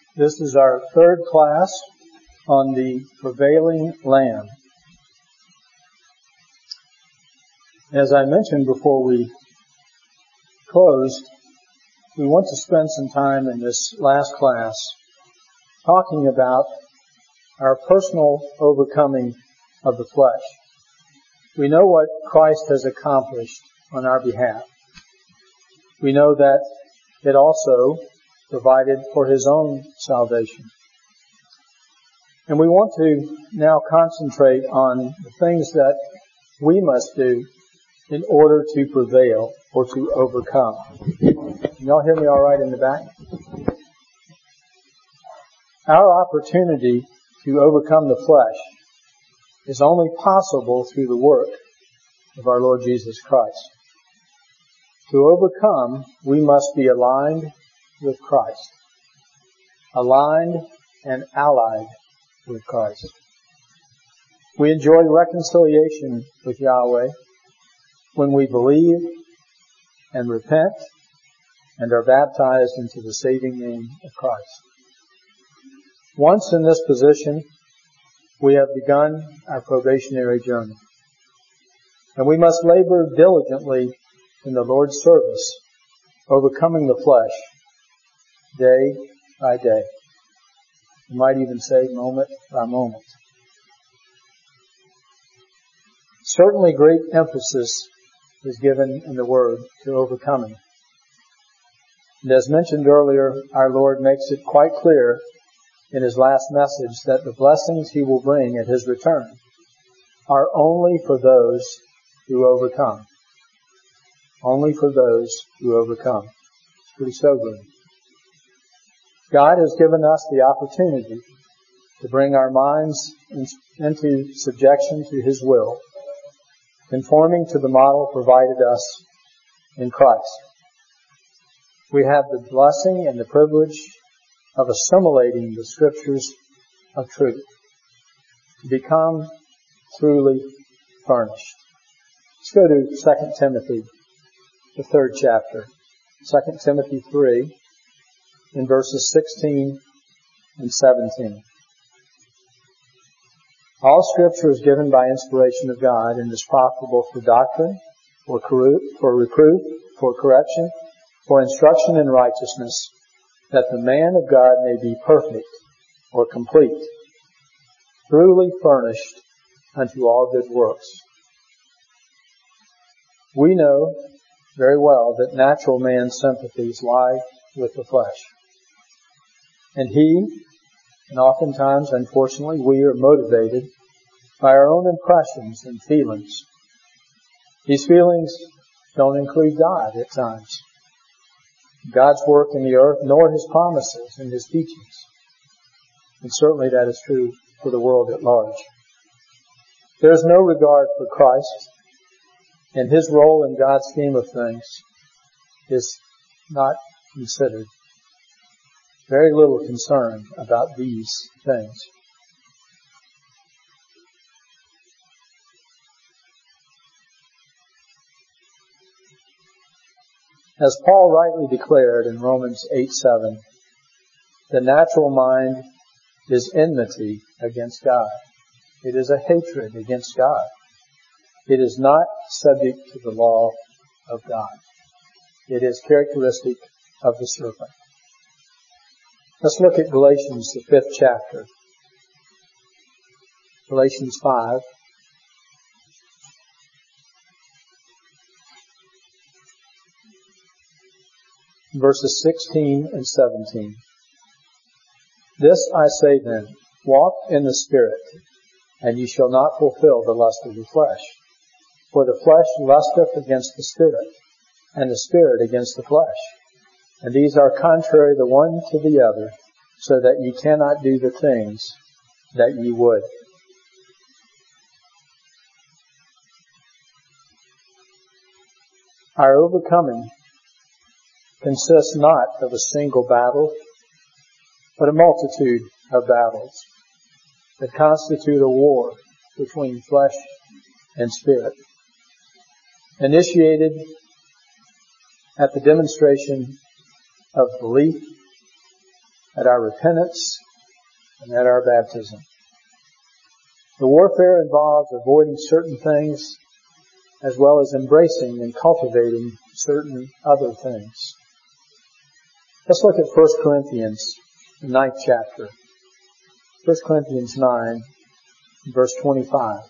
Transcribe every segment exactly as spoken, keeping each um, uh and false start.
This is our third class on the prevailing Lamb. As I mentioned before we closed, we want to spend some time in this last class talking about our personal overcoming of the flesh. We know what Christ has accomplished on our behalf. We know that it also provided for His own salvation. And we want to now concentrate on the things that we must do in order to prevail or to overcome. Can y'all hear me all right in the back? Our opportunity to overcome the flesh is only possible through the work of our Lord Jesus Christ. To overcome, we must be aligned with Christ. Aligned and allied with Christ. We enjoy reconciliation with Yahweh when we believe and repent and are baptized into the saving name of Christ. Once in this position, we have begun our probationary journey. And we must labor diligently in the Lord's service, overcoming the flesh day by day. You might even say moment by moment. Certainly great emphasis is given in the Word to overcoming. And as mentioned earlier, our Lord makes it quite clear in His last message that the blessings He will bring at His return are only for those who overcome. Only for those who overcome. It's pretty sobering. God has given us the opportunity to bring our minds in, into subjection to His will, conforming to the model provided us in Christ. We have the blessing and the privilege of assimilating the Scriptures of truth to become truly furnished. Let's go to Second Timothy, the third chapter. Second Timothy three, in verses sixteen and seventeen. All Scripture is given by inspiration of God and is profitable for doctrine, for reproof, for correction, for instruction in righteousness, that the man of God may be perfect or complete, truly furnished unto all good works. We know very well that natural man's sympathies lie with the flesh. And he, and oftentimes, unfortunately, we are motivated by our own impressions and feelings. These feelings don't include God at times, God's work in the earth, nor His promises and His teachings. And certainly that is true for the world at large. There is no regard for Christ, and His role in God's scheme of things is not considered. Very little concern about these things. As Paul rightly declared in Romans eight seven, the natural mind is enmity against God. It is a hatred against God. It is not subject to the law of God. It is characteristic of the serpent. Let's look at Galatians, the fifth chapter. Galatians five. Verses sixteen and seventeen. This I say then, walk in the Spirit, and ye shall not fulfill the lust of the flesh. For the flesh lusteth against the Spirit, and the Spirit against the flesh. And these are contrary the one to the other, so that ye cannot do the things that ye would. Our overcoming consists not of a single battle, but a multitude of battles that constitute a war between flesh and spirit, initiated at the demonstration of belief at our repentance, and at our baptism. The warfare involves avoiding certain things as well as embracing and cultivating certain other things. Let's look at First Corinthians, the ninth chapter. First Corinthians nine, verse twenty-five.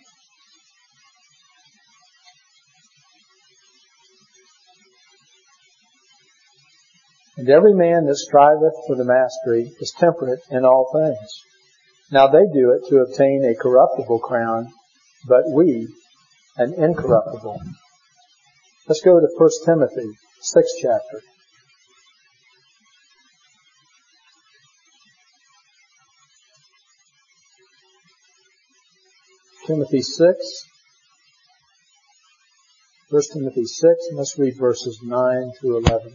And every man that striveth for the mastery is temperate in all things. Now they do it to obtain a corruptible crown, but we an incorruptible. Let's go to First Timothy, sixth chapter. Timothy six. First Timothy six, and let's read verses nine through eleven.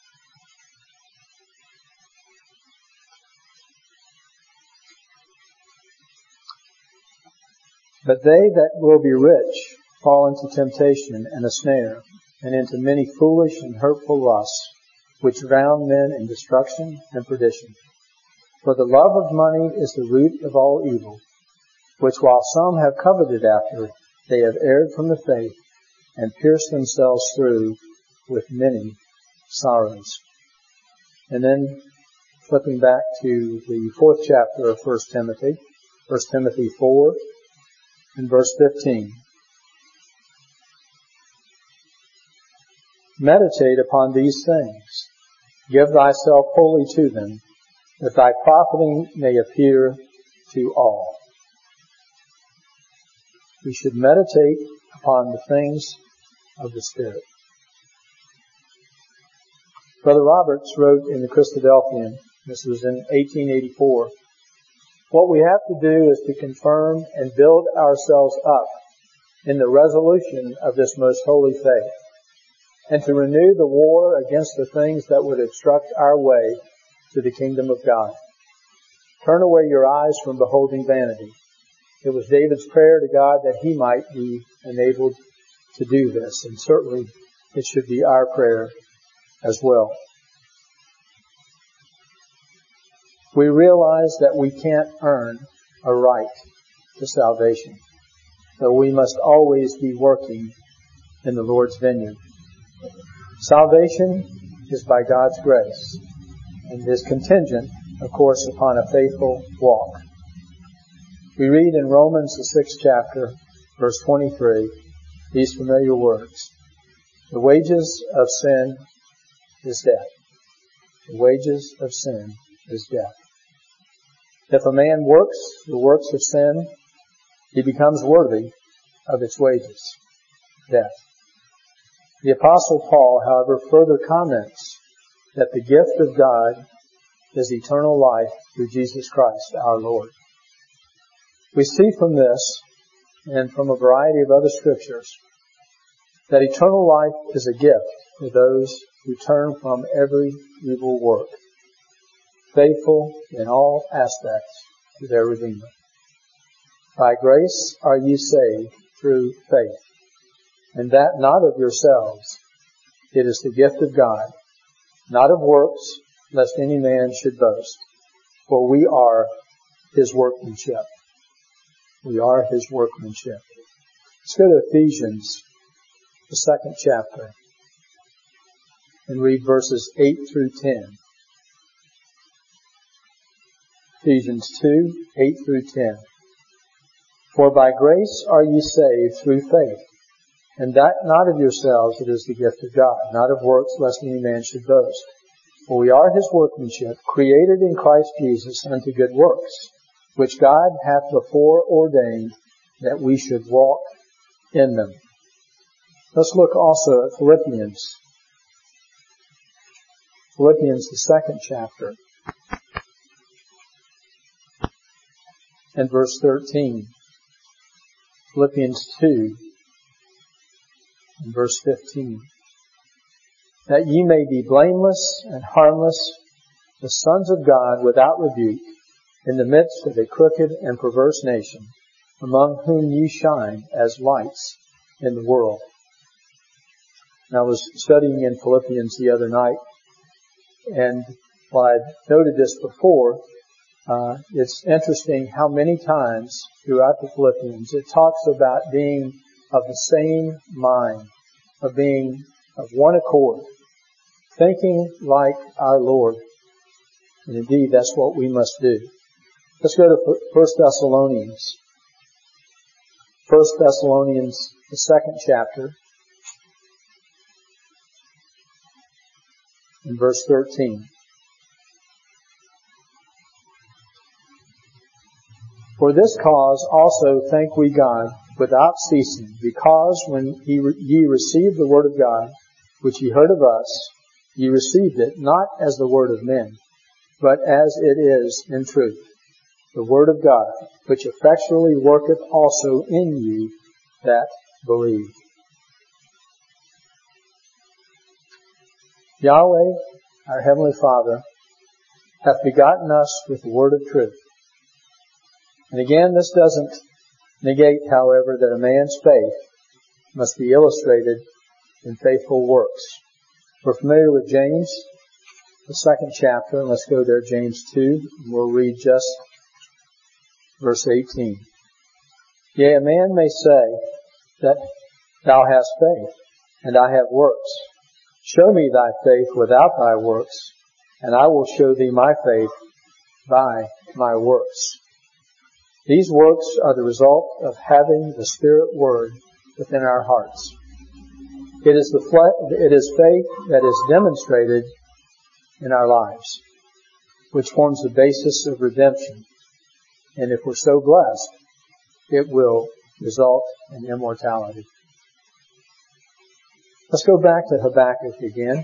But they that will be rich fall into temptation and a snare, and into many foolish and hurtful lusts, which drown men in destruction and perdition. For the love of money is the root of all evil, which while some have coveted after, they have erred from the faith, and pierced themselves through with many sorrows. And then, flipping back to the fourth chapter of First Timothy, First Timothy four, and verse fifteen. Meditate upon these things. Give thyself wholly to them, that thy profiting may appear to all. We should meditate upon the things of the Spirit. Brother Roberts wrote in the Christadelphian, this was in eighteen eighty-four, what we have to do is to confirm and build ourselves up in the resolution of this most holy faith, and to renew the war against the things that would obstruct our way to the kingdom of God. Turn away your eyes from beholding vanity. It was David's prayer to God that he might be enabled to do this, and certainly it should be our prayer as well. We realize that we can't earn a right to salvation, so we must always be working in the Lord's vineyard. Salvation is by God's grace, and is contingent, of course, upon a faithful walk. We read in Romans, the sixth chapter, verse twenty-three, these familiar words. The wages of sin is death. The wages of sin is death. If a man works the works of sin, he becomes worthy of its wages, death. The Apostle Paul, however, further comments that the gift of God is eternal life through Jesus Christ, our Lord. We see from this, and from a variety of other scriptures, that eternal life is a gift for those who turn from every evil work, faithful in all aspects to their Redeemer. By grace are ye saved through faith, and that not of yourselves. It is the gift of God, not of works, lest any man should boast. For we are His workmanship. We are His workmanship. Let's go to Ephesians, the second chapter, and read verses eight through ten. Ephesians two, eight through ten. For by grace are ye saved through faith, and that not of yourselves, it is the gift of God, not of works, lest any man should boast. For we are His workmanship, created in Christ Jesus unto good works, which God hath before ordained that we should walk in them. Let's look also at Philippians. Philippians, the second chapter, and verse thirteen. Philippians two, and verse fifteen. That ye may be blameless and harmless, the sons of God without rebuke, in the midst of a crooked and perverse nation, among whom ye shine as lights in the world. And I was studying in Philippians the other night, and Well, I noted this before. Uh, it's interesting how many times throughout the Philippians it talks about being of the same mind, of being of one accord, thinking like our Lord. And indeed, that's what we must do. Let's go to First Thessalonians. First Thessalonians, the second chapter, in verse thirteen. For this cause also thank we God without ceasing, because when ye received the word of God, which ye heard of us, ye received it not as the word of men, but as it is in truth, the word of God, which effectually worketh also in you that believe. Yahweh, our Heavenly Father, hath begotten us with the word of truth. And again, this doesn't negate, however, that a man's faith must be illustrated in faithful works. We're familiar with James, the second chapter, and let's go there, James two, and we'll read just verse eighteen. Yea, a man may say that thou hast faith, and I have works. Show me thy faith without thy works, and I will show thee my faith by my works. These works are the result of having the Spirit Word within our hearts. It is the fle- it is faith that is demonstrated in our lives, which forms the basis of redemption. And if we're so blessed, it will result in immortality. Let's go back to Habakkuk again.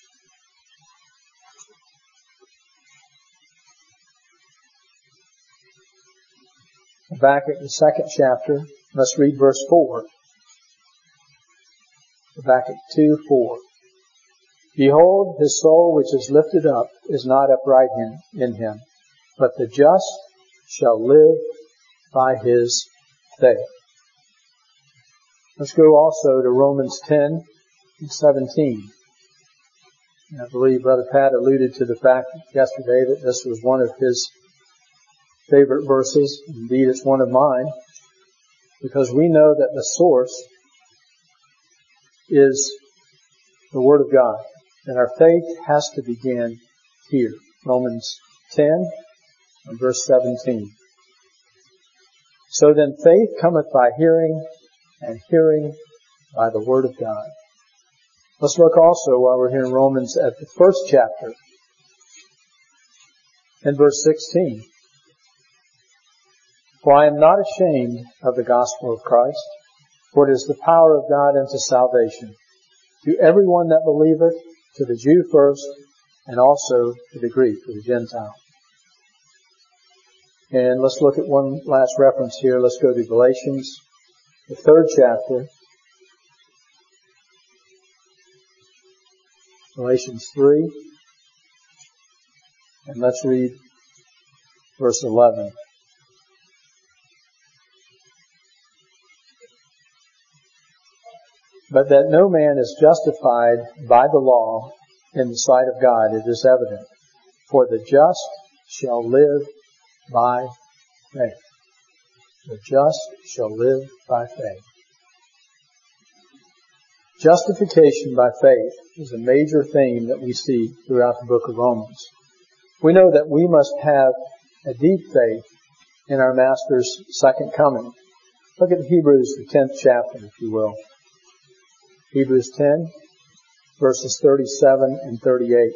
Habakkuk, the second chapter. Let's read verse four. Habakkuk two, four. Behold, his soul which is lifted up is not upright in, in him, but the just shall live by his faith. Let's go also to Romans ten and seventeen. And I believe Brother Pat alluded to the fact yesterday that this was one of his favorite verses. Indeed, it's one of mine, because we know that the source is the Word of God, and our faith has to begin here. Romans ten and verse seventeen. So then faith cometh by hearing, and hearing by the Word of God. Let's look also, while we're here in Romans, at the first chapter, in verse sixteen. For I am not ashamed of the gospel of Christ, for it is the power of God unto salvation, to everyone that believeth, to the Jew first, and also to the Greek, or the Gentile. And let's look at one last reference here. Let's go to Galatians, the third chapter. Galatians three. And let's read verse eleven. But that no man is justified by the law in the sight of God, it is evident. For the just shall live by faith. The just shall live by faith. Justification by faith is a major theme that we see throughout the book of Romans. We know that we must have a deep faith in our Master's second coming. Look at Hebrews, the tenth chapter, if you will. Hebrews ten, verses thirty-seven and thirty-eight.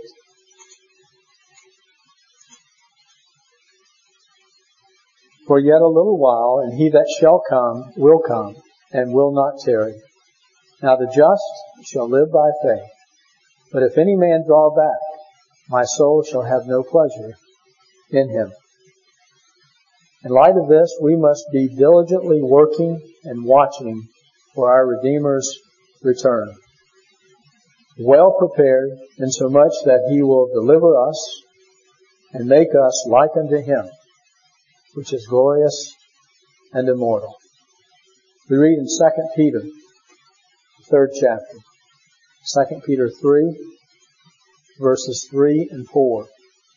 For yet a little while, and he that shall come will come, and will not tarry. Now the just shall live by faith. But if any man draw back, my soul shall have no pleasure in him. In light of this, we must be diligently working and watching for our Redeemer's return, well prepared, insomuch that he will deliver us and make us like unto him, which is glorious and immortal. We read in Second Peter, the third chapter, Second Peter three, verses three and four.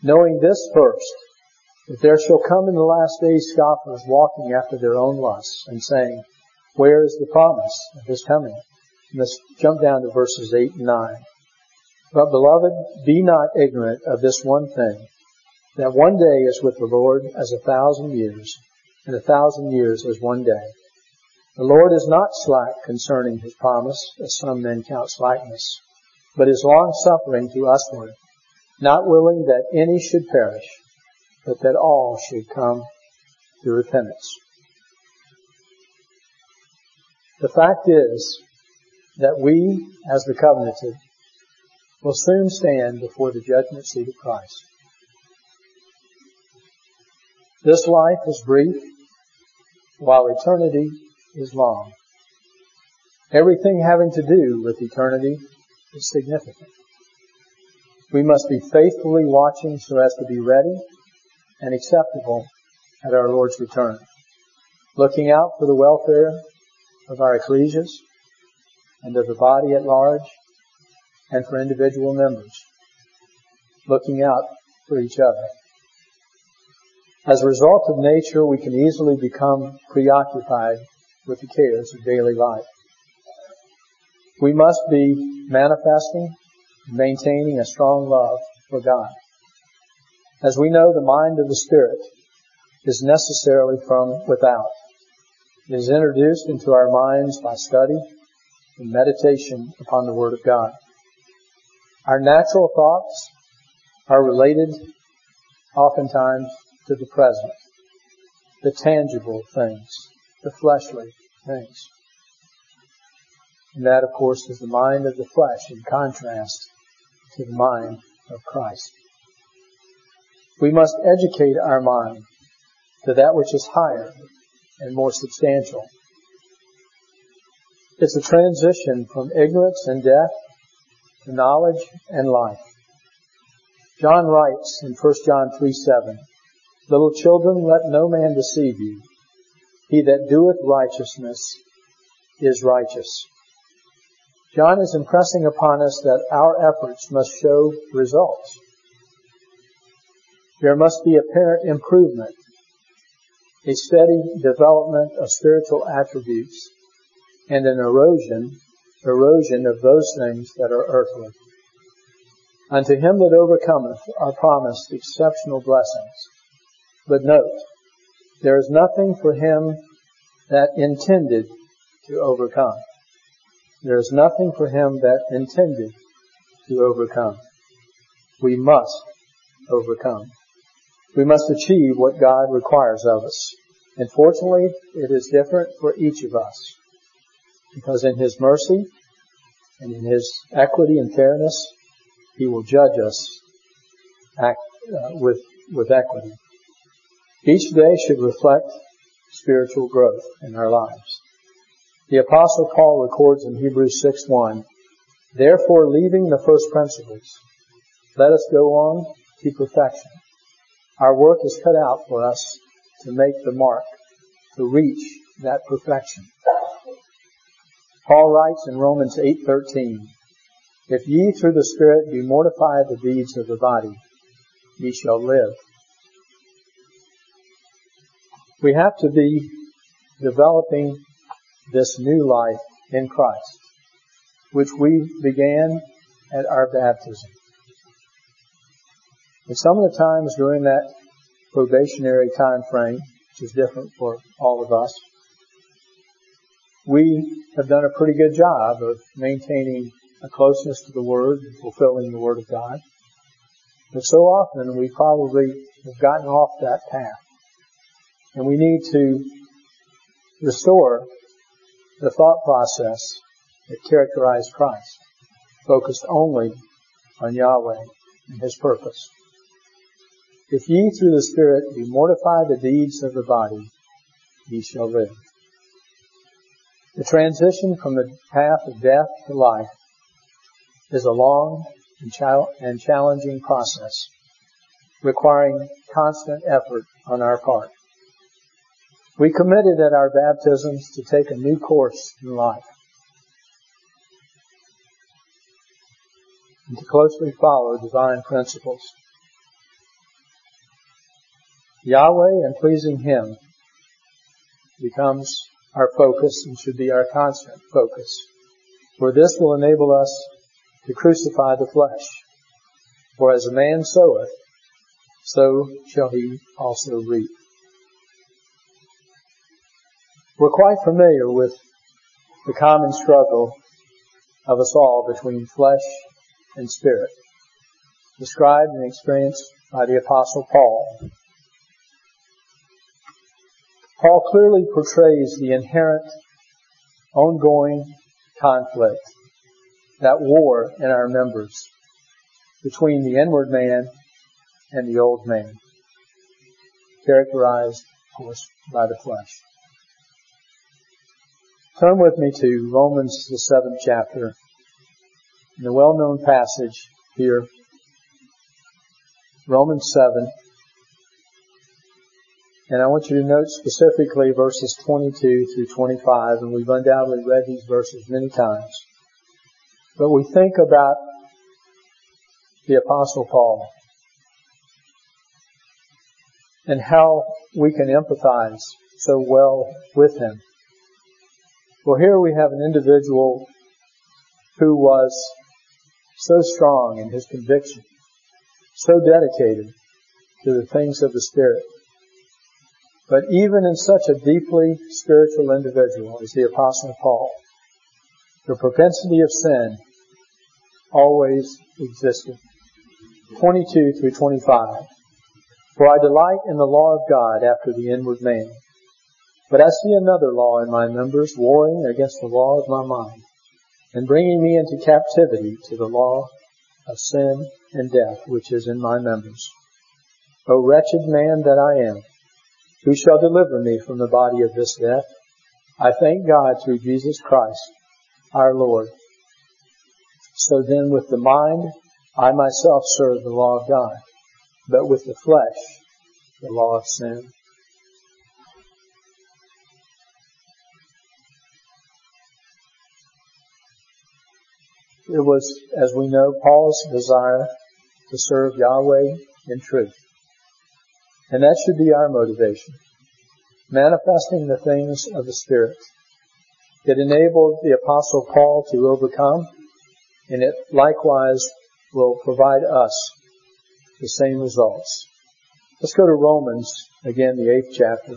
knowing this first, that there shall come in the last days scoffers walking after their own lusts, and saying, where is the promise of his coming? And let's jump down to verses eight and nine. But beloved, be not ignorant of this one thing, that one day is with the Lord as a thousand years, and a thousand years as one day. The Lord is not slack concerning his promise, as some men count slackness, but is long-suffering to usward, not willing that any should perish, but that all should come to repentance. The fact is that we, as the covenanted, will soon stand before the judgment seat of Christ. This life is brief, while eternity is long. Everything having to do with eternity is significant. We must be faithfully watching so as to be ready and acceptable at our Lord's return, looking out for the welfare of our ecclesias and of the body at large, and for individual members, looking out for each other. As a result of nature, we can easily become preoccupied with the cares of daily life. We must be manifesting and maintaining a strong love for God. As we know, the mind of the Spirit is necessarily from without. It is introduced into our minds by study and meditation upon the Word of God. Our natural thoughts are related oftentimes to the present, the tangible things, the fleshly things. And that, of course, is the mind of the flesh in contrast to the mind of Christ. We must educate our mind to that which is higher and more substantial. It's a transition from ignorance and death to knowledge and life. John writes in First John three seven, little children, let no man deceive you. He that doeth righteousness is righteous. John is impressing upon us that our efforts must show results. There must be apparent improvement, a steady development of spiritual attributes, and an erosion, erosion of those things that are earthly. Unto him that overcometh are promised exceptional blessings. But note, there is nothing for him that intended to overcome. There is nothing for him that intended to overcome. We must overcome. We must achieve what God requires of us. And fortunately, it is different for each of us. Because in his mercy and in his equity and fairness, he will judge us act, uh, with, with equity. Each day should reflect spiritual growth in our lives. The Apostle Paul records in Hebrews six one, therefore, leaving the first principles, let us go on to perfection. Our work is cut out for us to make the mark, to reach that perfection. Paul writes in Romans eight thirteen, if ye through the Spirit do mortify the deeds of the body, ye shall live. We have to be developing this new life in Christ, which we began at our baptism. And some of the times during that probationary time frame, which is different for all of us, we have done a pretty good job of maintaining a closeness to the Word and fulfilling the Word of God. But so often we probably have gotten off that path. And we need to restore the thought process that characterized Christ, focused only on Yahweh and His purpose. If ye through the Spirit do mortify the deeds of the body, ye shall live. The transition from the path of death to life is a long and, ch- and challenging process, requiring constant effort on our part. We committed at our baptisms to take a new course in life and to closely follow divine principles. Yahweh and pleasing Him becomes our focus and should be our constant focus. For this will enable us to crucify the flesh. For as a man soweth, so shall he also reap. We're quite familiar with the common struggle of us all between flesh and spirit, described and experienced by the Apostle Paul. Paul clearly portrays the inherent, ongoing conflict, that war in our members between the inward man and the old man, characterized, of course, by the flesh. Turn with me to Romans, the seventh chapter, in the well-known passage here, Romans seven, and I want you to note specifically verses twenty-two through twenty-five, and we've undoubtedly read these verses many times. But we think about the Apostle Paul and how we can empathize so well with him. Well, here we have an individual who was so strong in his conviction, so dedicated to the things of the Spirit. But even in such a deeply spiritual individual as the Apostle Paul, the propensity of sin always existed. twenty-two through twenty-five. For I delight in the law of God after the inward man. But I see another law in my members, warring against the law of my mind, and bringing me into captivity to the law of sin and death, which is in my members. O wretched man that I am, who shall deliver me from the body of this death? I thank God through Jesus Christ, our Lord. So then with the mind, I myself serve the law of God, but with the flesh, the law of sin. It was, as we know, Paul's desire to serve Yahweh in truth. And that should be our motivation. Manifesting the things of the Spirit. It enabled the Apostle Paul to overcome, and it likewise will provide us the same results. Let's go to Romans, again, the eighth chapter.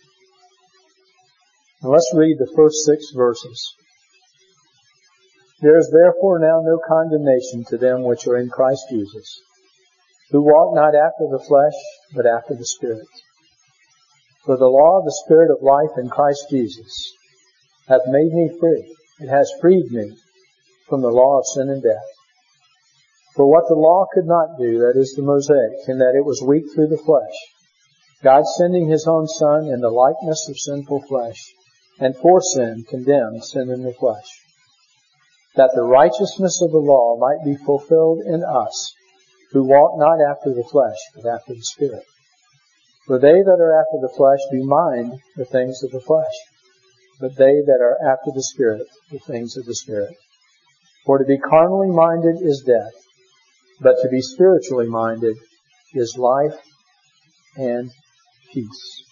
And let's read the first six verses. There is therefore now no condemnation to them which are in Christ Jesus, who walk not after the flesh, but after the Spirit. For the law of the Spirit of life in Christ Jesus hath made me free. It has freed me from the law of sin and death. For what the law could not do, that is the Mosaic, in that it was weak through the flesh, God sending His own Son in the likeness of sinful flesh, and for sin condemned sin in the flesh, that the righteousness of the law might be fulfilled in us, who walk not after the flesh, but after the Spirit. For they that are after the flesh do mind the things of the flesh, but they that are after the Spirit, the things of the Spirit. For to be carnally minded is death, but to be spiritually minded is life and peace.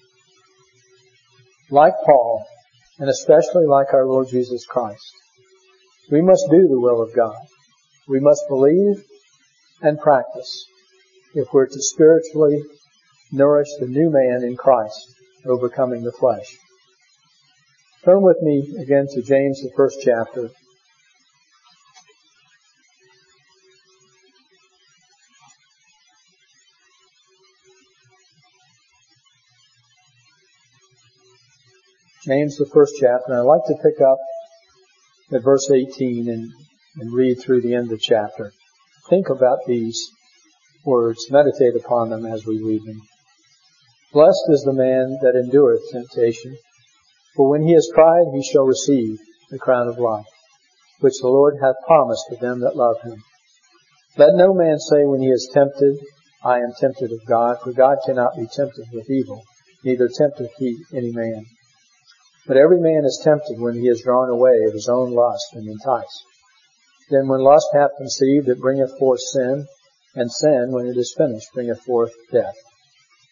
Like Paul, and especially like our Lord Jesus Christ, we must do the will of God. We must believe and practice if we're to spiritually nourish the new man in Christ, overcoming the flesh. Turn with me again to James, the first chapter. James, the first chapter, and I'd like to pick up at verse eighteen and, and read through the end of the chapter. Think about these words. Meditate upon them as we read them. Blessed is the man that endureth temptation, for when he is tried, he shall receive the crown of life, which the Lord hath promised to them that love him. Let no man say when he is tempted, I am tempted of God, for God cannot be tempted with evil, neither tempteth he any man. But every man is tempted when he is drawn away of his own lust and enticed. Then when lust hath conceived, it bringeth forth sin, and sin, when it is finished, bringeth forth death.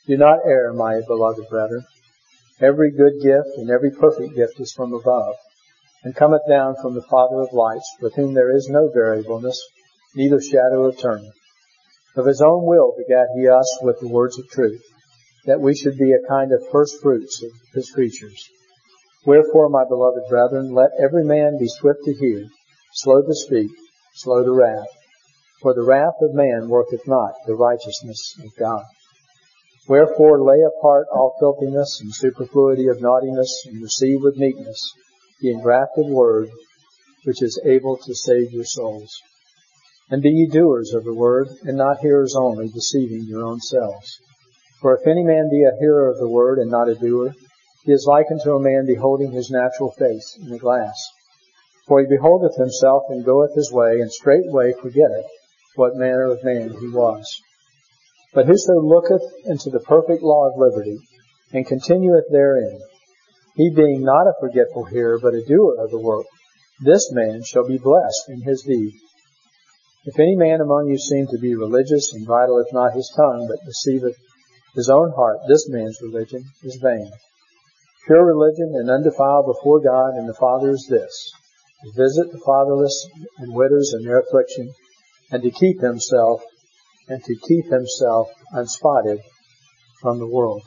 Do not err, my beloved brethren. Every good gift and every perfect gift is from above, and cometh down from the Father of lights, with whom there is no variableness, neither shadow of turning. Of his own will begat he us with the words of truth, that we should be a kind of first fruits of his creatures. Wherefore, my beloved brethren, let every man be swift to hear, slow to speak, slow to wrath. For the wrath of man worketh not the righteousness of God. Wherefore lay apart all filthiness and superfluity of naughtiness, and receive with meekness the engrafted word, which is able to save your souls. And be ye doers of the word, and not hearers only, deceiving your own selves. For if any man be a hearer of the word, and not a doer, he is like unto a man beholding his natural face in a glass. For he beholdeth himself, and goeth his way, and straightway forgetteth what manner of man he was. But whoso looketh into the perfect law of liberty, and continueth therein, he being not a forgetful hearer, but a doer of the work, this man shall be blessed in his deed. If any man among you seem to be religious, and bridleth not his tongue, but deceiveth his own heart, this man's religion is vain. Pure religion and undefiled before God and the Father is this, to visit the fatherless and widows in their affliction, and to keep himself, and to keep himself unspotted from the world.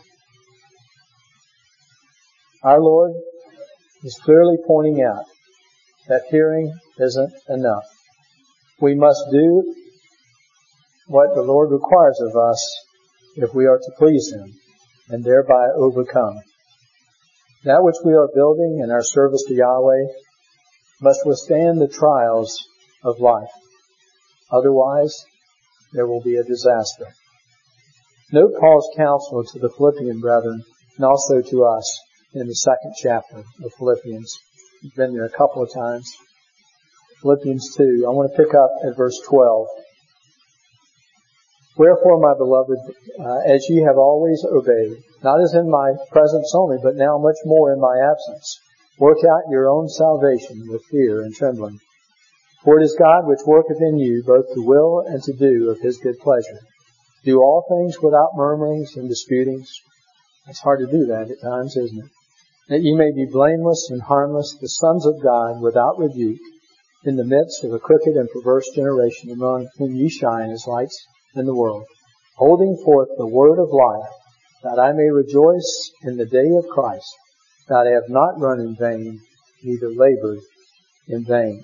Our Lord is clearly pointing out that hearing isn't enough. We must do what the Lord requires of us if we are to please him, and thereby overcome. That which we are building in our service to Yahweh must withstand the trials of life. Otherwise, there will be a disaster. Note Paul's counsel to the Philippian brethren, and also to us in the second chapter of Philippians. We've been there a couple of times. Philippians two. I want to pick up at verse twelve. Wherefore, my beloved, uh, as ye have always obeyed, not as in my presence only, but now much more in my absence, work out your own salvation with fear and trembling. For it is God which worketh in you both to will and to do of his good pleasure. Do all things without murmurings and disputings. It's hard to do that at times, isn't it? That ye may be blameless and harmless, the sons of God, without rebuke, in the midst of a crooked and perverse generation, among whom ye shine as lights in the world, holding forth the word of life, that I may rejoice in the day of Christ, that I have not run in vain, neither labored in vain.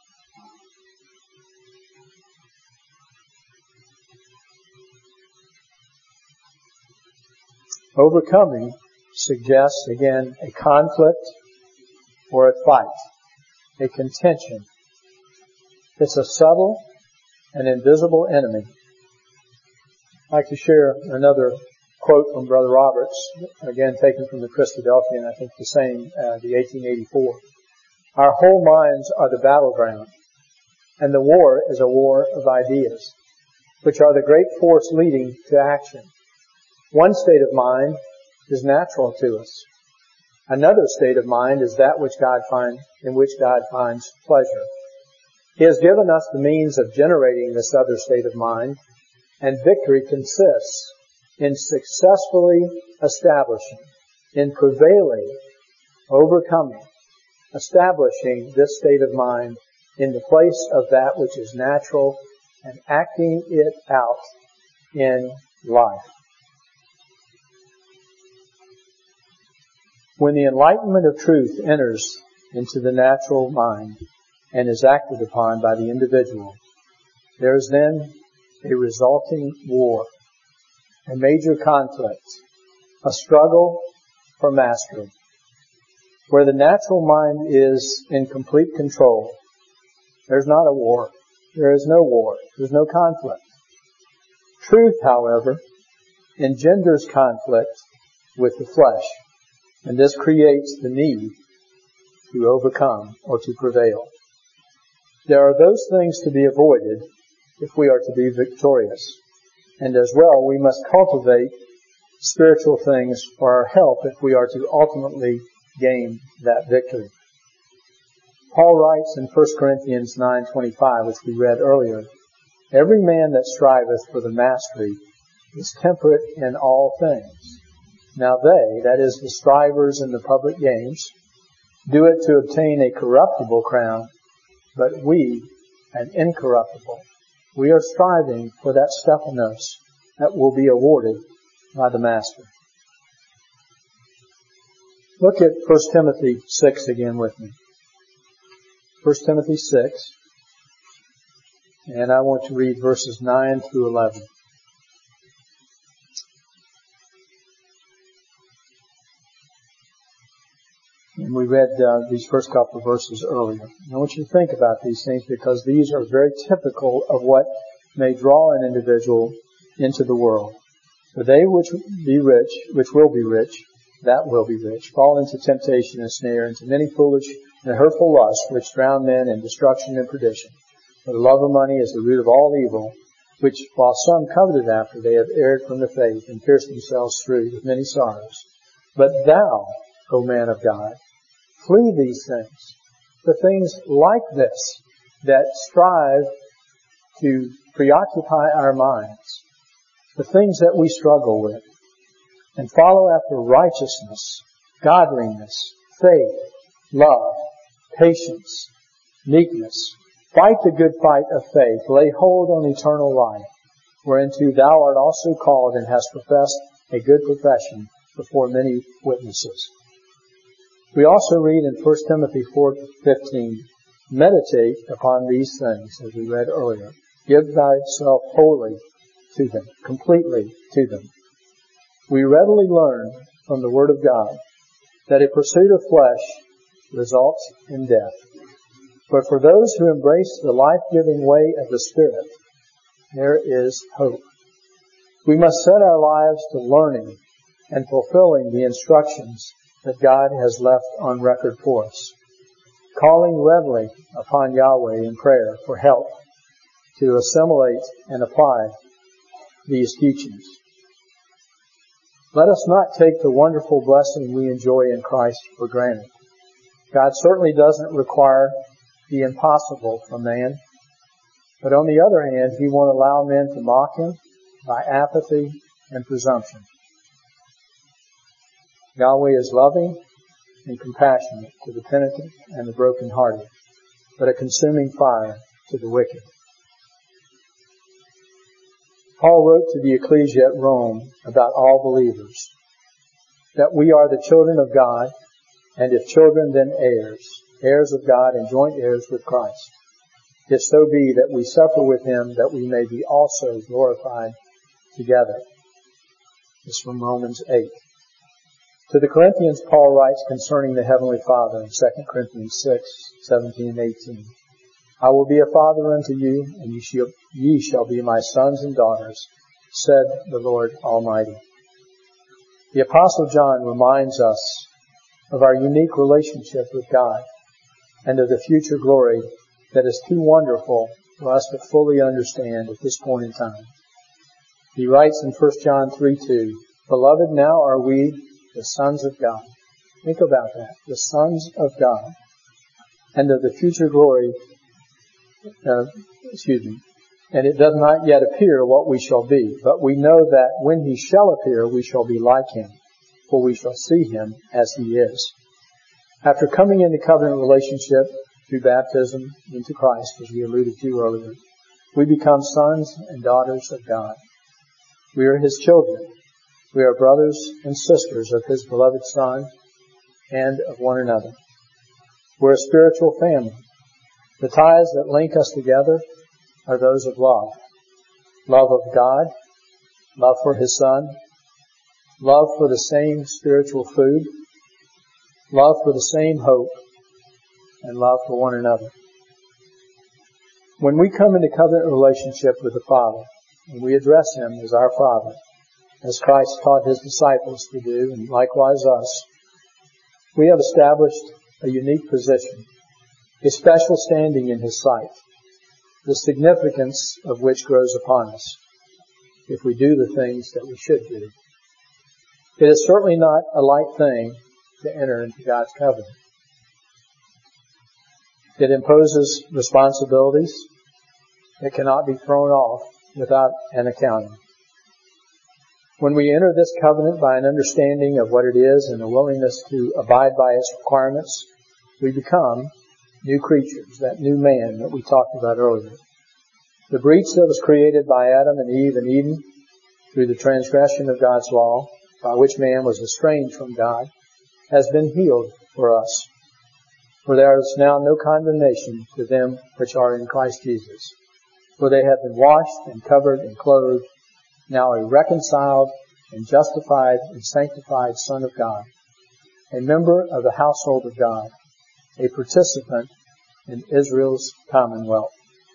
Overcoming suggests, again, a conflict or a fight, a contention. It's a subtle and invisible enemy. I'd like to share another quote from Brother Roberts, again taken from the Christadelphian, I think the same, uh, the eighteen eighty-four. Our whole minds are the battleground, and the war is a war of ideas, which are the great force leading to action. One state of mind is natural to us. Another state of mind is that which God find, in which God finds pleasure. He has given us the means of generating this other state of mind, and victory consists in successfully establishing, in prevailing, overcoming, establishing this state of mind in the place of that which is natural and acting it out in life. When the enlightenment of truth enters into the natural mind and is acted upon by the individual, there is then a resulting war, a major conflict, a struggle for mastery. Where the natural mind is in complete control, there's not a war. There is no war. There's no conflict. Truth, however, engenders conflict with the flesh, and this creates the need to overcome or to prevail. There are those things to be avoided if we are to be victorious. And as well, we must cultivate spiritual things for our help if we are to ultimately gain that victory. Paul writes in First Corinthians nine twenty-five, which we read earlier, every man that striveth for the mastery is temperate in all things. Now they, that is, the strivers in the public games, do it to obtain a corruptible crown, but we, an incorruptible. We are striving for that Stephanos that will be awarded by the Master. Look at First Timothy six again with me. First Timothy six, and I want to read verses nine through eleven. And we read uh, these first couple of verses earlier. And I want you to think about these things because these are very typical of what may draw an individual into the world. For they which be rich, which will be rich, that will be rich, fall into temptation and snare, into many foolish and hurtful lusts, which drown men in destruction and perdition. For the love of money is the root of all evil, which while some coveted after, they have erred from the faith and pierced themselves through with many sorrows. But thou, O man of God, flee these things, the things like this that strive to preoccupy our minds, the things that we struggle with, and follow after righteousness, godliness, faith, love, patience, meekness. Fight the good fight of faith. Lay hold on eternal life, whereunto thou art also called and hast professed a good profession before many witnesses. We also read in First Timothy four fifteen, meditate upon these things, as we read earlier. Give thyself wholly to them, completely to them. We readily learn from the Word of God that a pursuit of flesh results in death. But for those who embrace the life-giving way of the Spirit, there is hope. We must set our lives to learning and fulfilling the instructions that God has left on record for us, calling readily upon Yahweh in prayer for help to assimilate and apply these teachings. Let us not take the wonderful blessing we enjoy in Christ for granted. God certainly doesn't require the impossible from man, but on the other hand, He won't allow men to mock Him by apathy and presumption. Yahweh is loving and compassionate to the penitent and the brokenhearted, but a consuming fire to the wicked. Paul wrote to the ecclesia at Rome about all believers, that we are the children of God, and if children, then heirs, heirs of God and joint heirs with Christ, if so be that we suffer with Him, that we may be also glorified together. This is from Romans eight. To the Corinthians, Paul writes concerning the Heavenly Father in Second Corinthians six, seventeen and eighteen. I will be a father unto you, and ye shall, ye shall be my sons and daughters, said the Lord Almighty. The Apostle John reminds us of our unique relationship with God and of the future glory that is too wonderful for us to fully understand at this point in time. He writes in First John three two, Beloved, now are we the sons of God. Think about that. The sons of God. And of the future glory, uh, excuse me, and it does not yet appear what we shall be, but we know that when He shall appear, we shall be like Him, for we shall see Him as He is. After coming into covenant relationship through baptism into Christ, as we alluded to earlier, we become sons and daughters of God. We are His children. We are brothers and sisters of His beloved Son and of one another. We're a spiritual family. The ties that link us together are those of love. Love of God, love for His Son, love for the same spiritual food, love for the same hope, and love for one another. When we come into covenant relationship with the Father, and we address Him as our Father, as Christ taught His disciples to do, and likewise us, we have established a unique position, a special standing in His sight, the significance of which grows upon us if we do the things that we should do. It is certainly not a light thing to enter into God's covenant. It imposes responsibilities that cannot be thrown off without an accounting. When we enter this covenant by an understanding of what it is and a willingness to abide by its requirements, we become new creatures, that new man that we talked about earlier. The breach that was created by Adam and Eve in Eden through the transgression of God's law, by which man was estranged from God, has been healed for us. For there is now no condemnation to them which are in Christ Jesus. For they have been washed and covered and clothed, now a reconciled and justified and sanctified Son of God, a member of the household of God, a participant in Israel's commonwealth.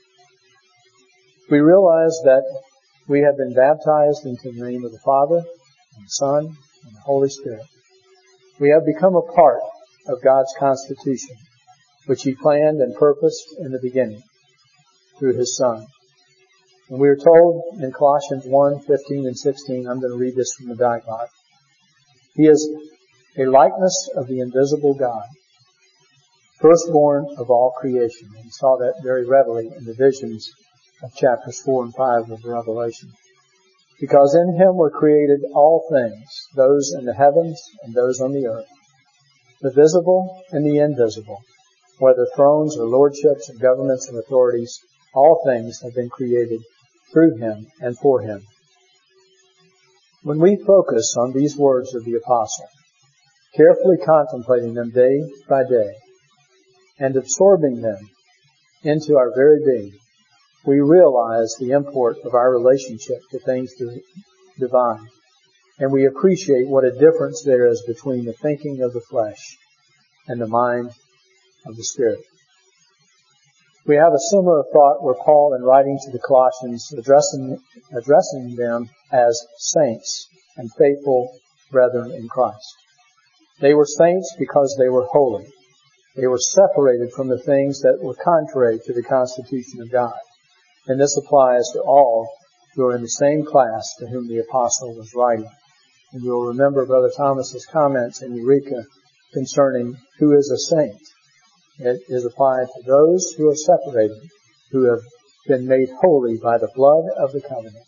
We realize that we have been baptized into the name of the Father, and the Son, and the Holy Spirit. We have become a part of God's constitution, which He planned and purposed in the beginning through His Son. And we are told in Colossians one, fifteen and sixteen, I'm going to read this from the Dialogue. He is a likeness of the invisible God, firstborn of all creation. And we saw that very readily in the visions of chapters four and five of Revelation. Because in Him were created all things, those in the heavens and those on the earth, the visible and the invisible, whether thrones or lordships or governments or authorities, all things have been created through Him and for Him. When we focus on these words of the Apostle, carefully contemplating them day by day, and absorbing them into our very being, we realize the import of our relationship to things divine, and we appreciate what a difference there is between the thinking of the flesh and the mind of the Spirit. We have a similar thought where Paul, in writing to the Colossians, addressing, addressing them as saints and faithful brethren in Christ. They were saints because they were holy. They were separated from the things that were contrary to the constitution of God. And this applies to all who are in the same class to whom the apostle was writing. And you'll remember Brother Thomas's comments in Eureka concerning who is a saint. It is applied to those who are separated, who have been made holy by the blood of the covenant.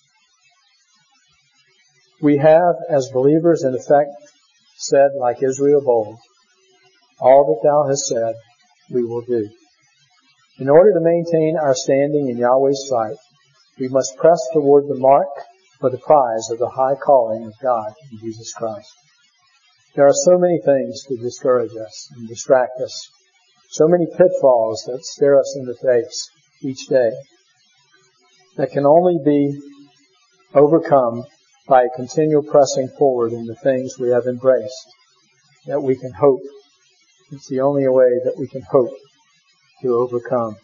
We have, as believers, in effect, said, like Israel of old, all that thou hast said, we will do. In order to maintain our standing in Yahweh's sight, we must press toward the mark for the prize of the high calling of God in Jesus Christ. There are so many things to discourage us and distract us, so many pitfalls that stare us in the face each day that can only be overcome by a continual pressing forward in the things we have embraced, that we can hope. It's the only way that we can hope to overcome.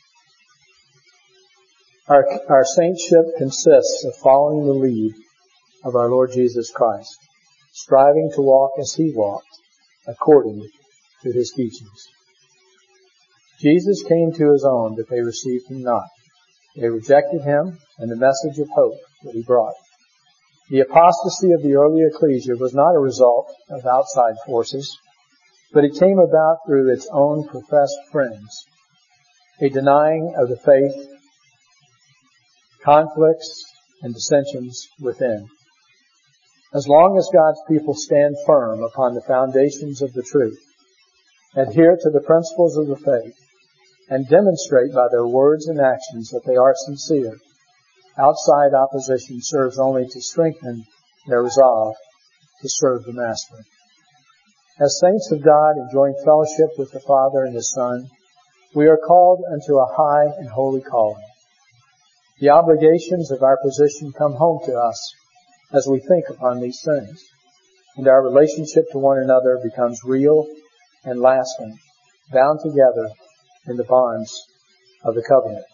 Our, our saintship consists of following the lead of our Lord Jesus Christ, striving to walk as He walked, according to His teachings. Jesus came to His own, but they received Him not. They rejected Him and the message of hope that He brought. The apostasy of the early ecclesia was not a result of outside forces, but it came about through its own professed friends, a denying of the faith, conflicts, and dissensions within. As long as God's people stand firm upon the foundations of the truth, adhere to the principles of the faith, and demonstrate by their words and actions that they are sincere, outside opposition serves only to strengthen their resolve to serve the Master. As saints of God enjoying fellowship with the Father and His Son, we are called unto a high and holy calling. The obligations of our position come home to us as we think upon these things, and our relationship to one another becomes real and lasting, bound together in the bonds of the covenant.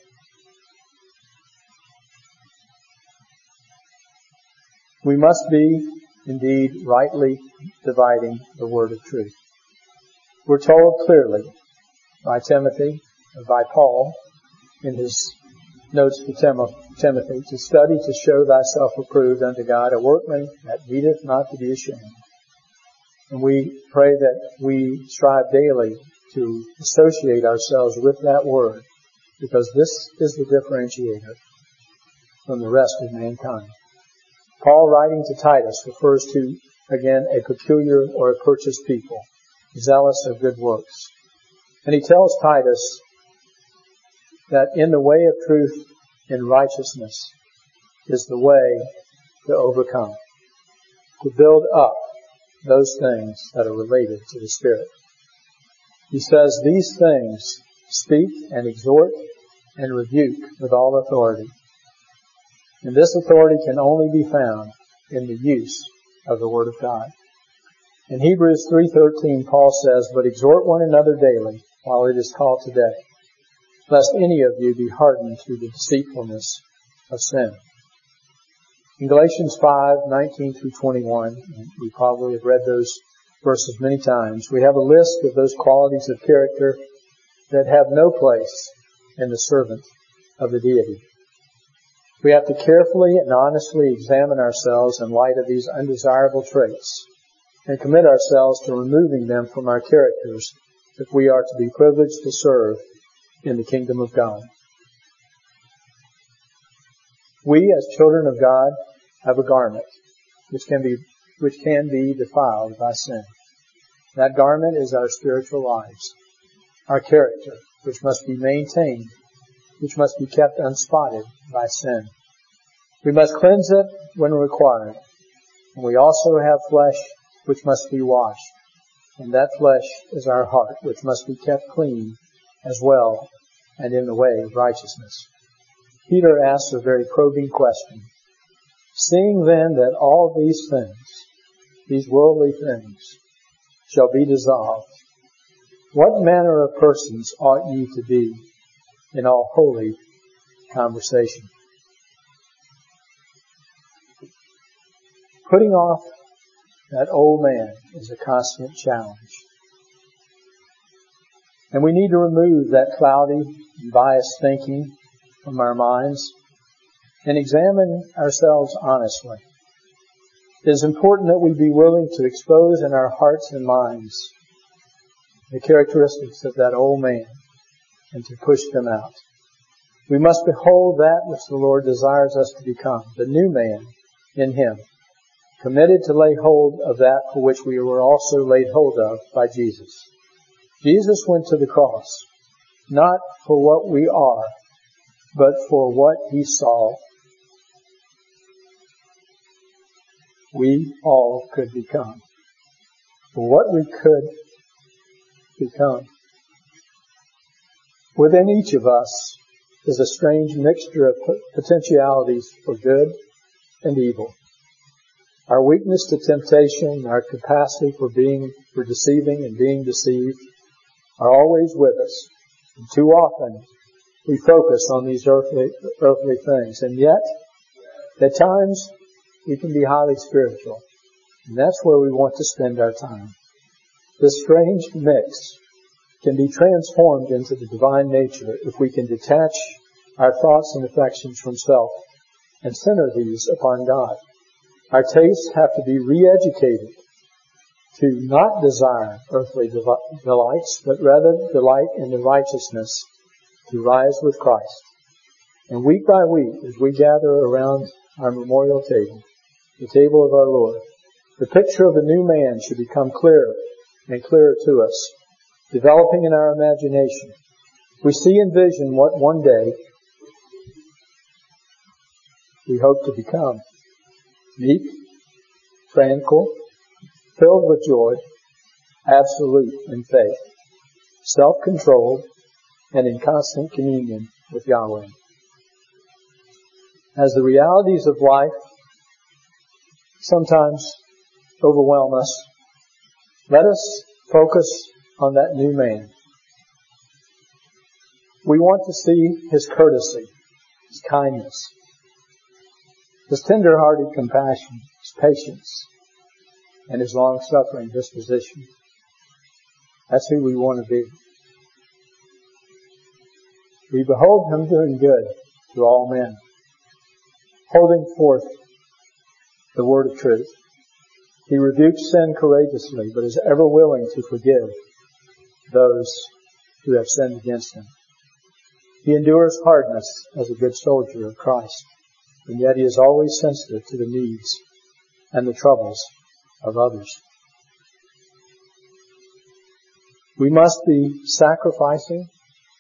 We must be, indeed, rightly dividing the word of truth. We're told clearly by Timothy, or by Paul, in his notes to Tim- Timothy, to study to show thyself approved unto God, a workman that needeth not to be ashamed. And we pray that we strive daily to associate ourselves with that word, because this is the differentiator from the rest of mankind. Paul, writing to Titus, refers to, again, a peculiar or a purchased people, zealous of good works. And he tells Titus that in the way of truth and righteousness is the way to overcome, to build up those things that are related to the Spirit. He says, these things speak and exhort and rebuke with all authority. And this authority can only be found in the use of the Word of God. In Hebrews three thirteen, Paul says, but exhort one another daily while it is called today, lest any of you be hardened through the deceitfulness of sin. In Galatians five nineteen through twenty-one, we probably have read those verses many times, we have a list of those qualities of character that have no place in the servant of the deity. We have to carefully and honestly examine ourselves in light of these undesirable traits and commit ourselves to removing them from our characters if we are to be privileged to serve in the kingdom of God. We, as children of God, have a garment which can be which can be defiled by sin. That garment is our spiritual lives, our character, which must be maintained, which must be kept unspotted by sin. We must cleanse it when required. And we also have flesh which must be washed. And that flesh is our heart, which must be kept clean as well and in the way of righteousness. Peter asks a very probing question. Seeing then that all these things, these worldly things, shall be dissolved, what manner of persons ought ye to be in all holy conversation? Putting off that old man is a constant challenge. And we need to remove that cloudy and biased thinking from our minds and examine ourselves honestly. It is important that we be willing to expose in our hearts and minds the characteristics of that old man and to push them out. We must behold that which the Lord desires us to become, the new man in Him, committed to lay hold of that for which we were also laid hold of by Jesus. Jesus went to the cross, not for what we are, but for what He saw we all could become. For what we could become. Within each of us is a strange mixture of potentialities for good and evil. Our weakness to temptation, our capacity for being, for deceiving and being deceived are always with us. And too often we focus on these earthly, earthly things. And yet, at times, we can be highly spiritual. And that's where we want to spend our time. This strange mix can be transformed into the divine nature if we can detach our thoughts and affections from self and center these upon God. Our tastes have to be re-educated to not desire earthly delights, but rather delight in the righteousness to rise with Christ. And week by week, as we gather around our memorial table, the table of our Lord, the picture of the new man should become clearer and clearer to us, developing in our imagination. We see and vision what one day we hope to become. Meek, tranquil, filled with joy, absolute in faith, self-controlled, and in constant communion with Yahweh. As the realities of life sometimes overwhelm us, let us focus on that new man. We want to see his courtesy, his kindness, his tender-hearted compassion, his patience, and his long-suffering disposition. That's who we want to be. We behold him doing good to all men, holding forth the word of truth. He rebukes sin courageously, but is ever willing to forgive those who have sinned against him. He endures hardness as a good soldier of Christ. and yet he is always sensitive to the needs and the troubles of others. We must be sacrificing,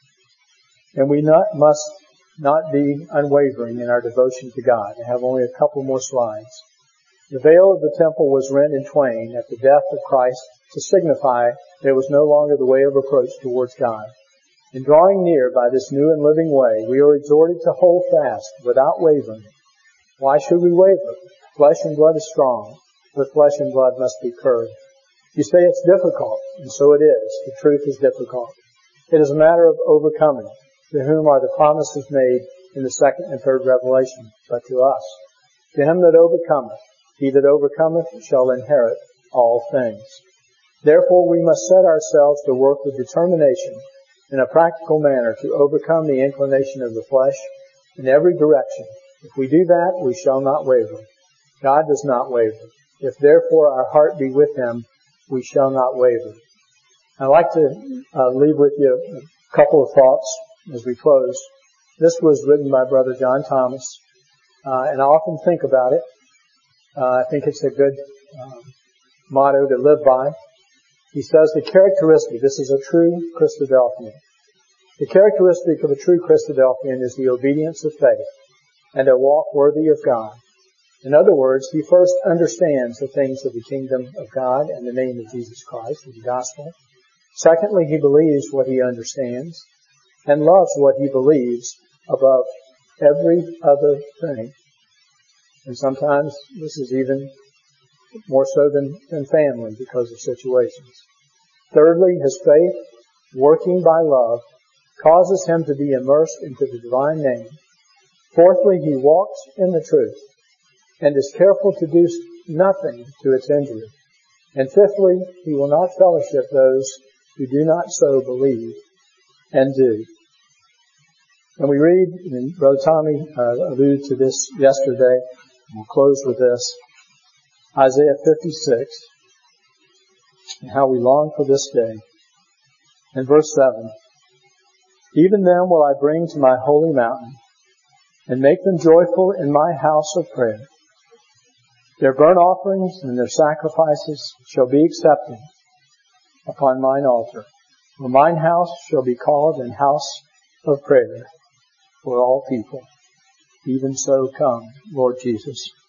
and we not, must not be unwavering in our devotion to God. I have only a couple more slides. The veil of the temple was rent in twain at the death of Christ to signify that it was no longer the way of approach towards God. In drawing near by this new and living way, we are exhorted to hold fast without wavering. Why should we waver? Flesh and blood is strong. With flesh and blood must be curbed. You say it's difficult, and so it is. The truth is difficult. It is a matter of overcoming. To whom are the promises made in the second and third revelation? But to us. To him that overcometh, he that overcometh shall inherit all things. Therefore we must set ourselves to work with determination in a practical manner to overcome the inclination of the flesh in every direction. If we do that, we shall not waver. God does not waver. If therefore our heart be with him, we shall not waver. I'd like to uh, leave with you a couple of thoughts as we close. This was written by Brother John Thomas, uh, and I often think about it. Uh, I think it's a good um, motto to live by. He says the characteristic, this is a true Christadelphian, the characteristic of a true Christadelphian is the obedience of faith and a walk worthy of God. In other words, he first understands the things of the kingdom of God and the name of Jesus Christ, the gospel. Secondly, he believes what he understands and loves what he believes above every other thing. And sometimes this is even more so than, than family because of situations. Thirdly, his faith, working by love, causes him to be immersed into the divine name. Fourthly, he walks in the truth and is careful to do nothing to its injury. And fifthly, he will not fellowship those who do not so believe and do. And we read, and Brother Tommy uh, alluded to this yesterday, we'll close with this, Isaiah fifty-six, and how we long for this day. In verse seven, even them will I bring to my holy mountain, and make them joyful in my house of prayer. Their burnt offerings and their sacrifices shall be accepted upon mine altar. For mine house shall be called an house of prayer for all people. Even so come, Lord Jesus.